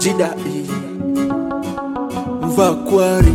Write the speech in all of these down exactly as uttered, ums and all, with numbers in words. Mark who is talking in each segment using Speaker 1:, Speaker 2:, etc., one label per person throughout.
Speaker 1: Jida E Mvakwari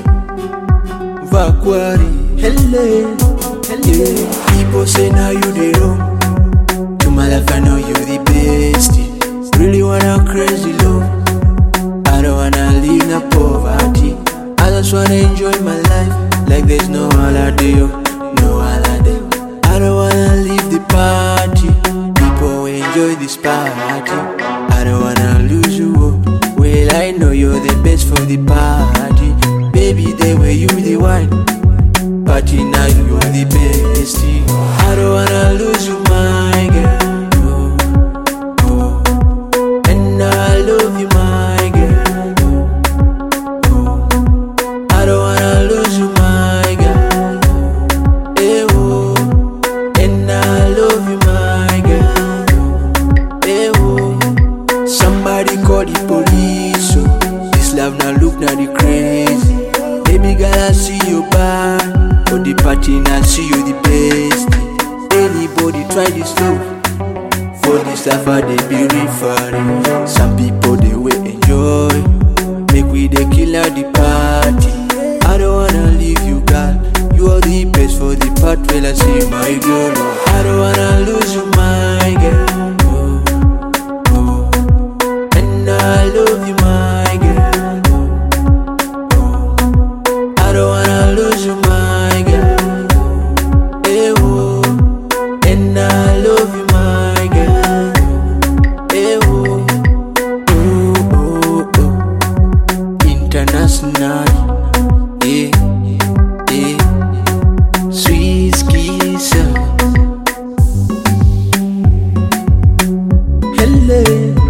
Speaker 1: Mvakwari Hele Hele People say now you the wrong. To my life I know you the best. Really wanna crazy love. I don't wanna live in poverty. I just wanna enjoy my life like there's no holiday, no holiday. I don't wanna leave the party. People enjoy this party. I don't wanna lose you. Well, I know you're the best for the party. Baby, they were you the wine. Party now you're the best. I don't wanna lose you, my girl. Oh, oh. And I love you, my girl. Oh, oh. I don't wanna lose you, my girl. Eh, oh. And I love you, my girl. Eh, oh. Somebody call the police. Oh. This love now look now the crazy. Baby girl, I see you back. For the party now see you the best. Anybody try this love. For this life I they be referring. Some people they will enjoy. Make we they kill out the party. I don't wanna leave you, girl. You are the best for the part when I see my girl. I don't wanna lose you, my girl. Oh, oh. And I love you, my girl. Oh, oh. I don't wanna lose you, my girl. Eh, oh. And I love you, my girl. Eh, oh. Oh, oh, oh. International. Eh, eh. Sweet kisser. Hello.